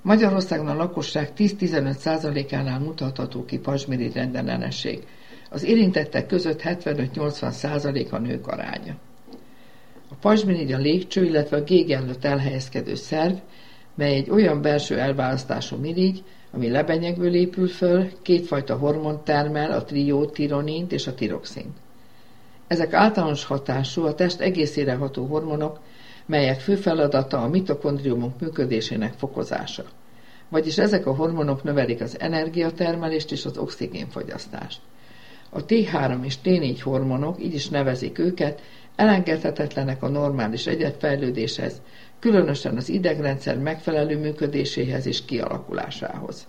Magyarországon a lakosság 10-15%-ánál mutatható ki pazsmirigy rendellenesség. Az érintettek között 75-80% a nők aránya. A pazsmirigy a légcső, illetve a gég előtt elhelyezkedő szerv, mely egy olyan belső elválasztású mirigy, ami lebenyegből épül föl, kétfajta hormont termel, a tironint és a tiroxint. Ezek általános hatású, a test egészére ható hormonok, melyek fő feladata a mitokondriumok működésének fokozása. Vagyis ezek a hormonok növelik az energiatermelést és az oxigénfogyasztást. A T3 és T4 hormonok, így is nevezik őket, elengedhetetlenek a normális egyedfejlődéshez, különösen az idegrendszer megfelelő működéséhez és kialakulásához.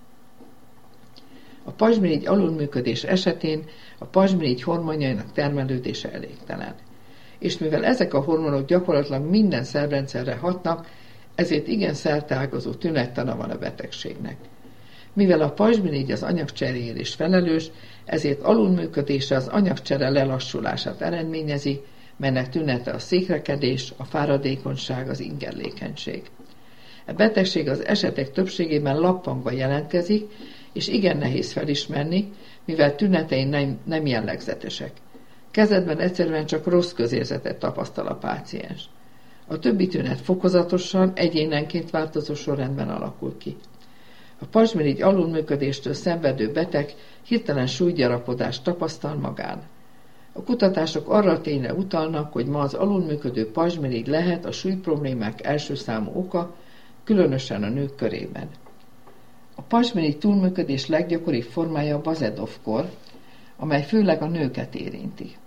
A pazsmirigy alulműködés esetén a pazsmirigy hormonjainak termelődése elégtelen. És mivel ezek a hormonok gyakorlatilag minden szervrendszerre hatnak, ezért igen szerteágazó tünettana van a betegségnek. Mivel a pazsmirigy az anyagcseréért is felelős, ezért alulműködése az anyagcsere lelassulását eredményezi, melynek tünete a székrekedés, a fáradékonyság, az ingerlékenység. A betegség az esetek többségében lappangva jelentkezik, és igen nehéz felismerni, mivel tünetei nem jellegzetesek. Kezdetben egyszerűen csak rossz közérzetet tapasztal a páciens. A többi tünet fokozatosan, egyénenként változó sorrendben alakul ki. A pazsmirigy alulműködéstől szenvedő beteg hirtelen súlygyarapodást tapasztal magán. A kutatások arra a tényre utalnak, hogy ma az alulműködő pazsmirigy lehet a súlyproblémák első számú oka, különösen a nők körében. A pazsmirigy túlműködés leggyakoribb formája a Bazedov-kor, amely főleg a nőket érinti.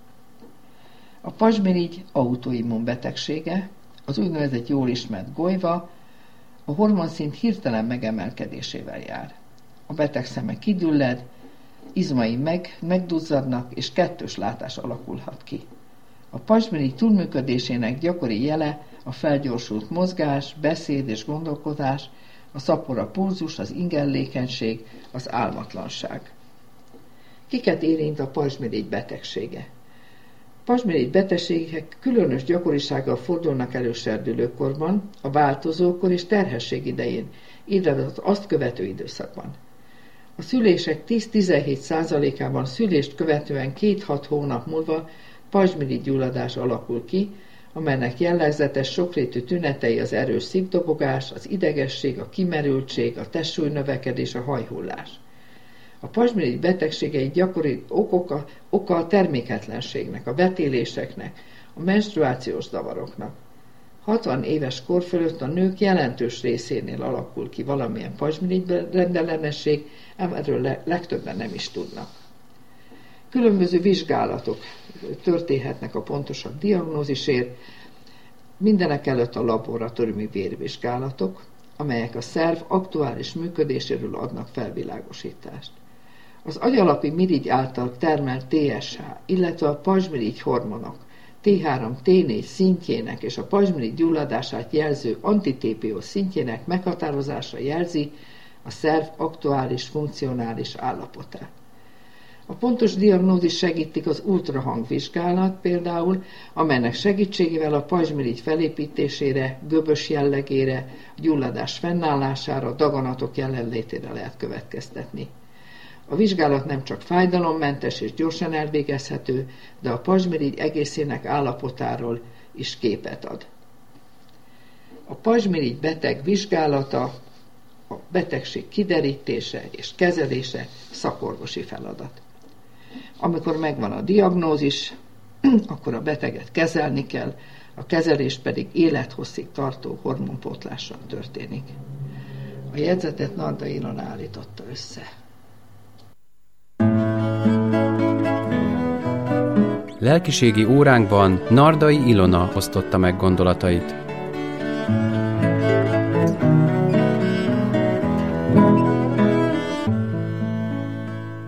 A pazsmirigy autoimmun betegsége, az úgynevezett jól ismert gojva, a hormonszint hirtelen megemelkedésével jár. A beteg szeme kidülled, izmai megduzzadnak, és kettős látás alakulhat ki. A pazsmirigy túlműködésének gyakori jele a felgyorsult mozgás, beszéd és gondolkodás, a szapora pulzus, az ingerlékenység, az álmatlanság. Kiket érint a pazsmirigy betegsége? Pazsmirigy betegségek különös gyakorisággal fordulnak elő serdülőkorban, a változókor és terhesség idején, illetve az azt követő időszakban. A szülések 10-17%-ában szülést követően 2-6 hónap múlva pazsmirigy gyulladás alakul ki, amelynek jellegzetes sokrétű tünetei az erős szívdobogás, az idegesség, a kimerültség, a testsúlynövekedés, a hajhullás. A pazsmirigy betegségei gyakori oka a terméketlenségnek, a vetéléseknek, a menstruációs zavaroknak. 60 éves kor fölött a nők jelentős részénél alakul ki valamilyen pazsmirigy rendellenesség, ám erről legtöbben nem is tudnak. Különböző vizsgálatok történhetnek a pontosabb diagnózisért, mindenekelőtt a laboratóriumi vérvizsgálatok, amelyek a szerv aktuális működéséről adnak felvilágosítást. Az agyalapi mirigy által termelt TSH, illetve a pazsmirigy hormonok T3, T4 szintjének és a pazsmirigy gyulladását jelző anti-TPO szintjének meghatározása jelzi a szerv aktuális funkcionális állapotát. A pontos diagnózis segítik az ultrahangvizsgálat például, amelynek segítségével a pazsmirigy felépítésére, göbös jellegére, gyulladás fennállására, daganatok jelenlétére lehet következtetni. A vizsgálat nem csak fájdalommentes és gyorsan elvégezhető, de a pazsmirigy egészének állapotáról is képet ad. A pazsmirigy beteg vizsgálata, a betegség kiderítése és kezelése szakorvosi feladat. Amikor megvan a diagnózis, akkor a beteget kezelni kell, a kezelés pedig élethosszig tartó hormonpótlással történik. A jegyzetet Nardai Ilona állította össze. Lelkiségi óránkban Nardai Ilona osztotta meg gondolatait.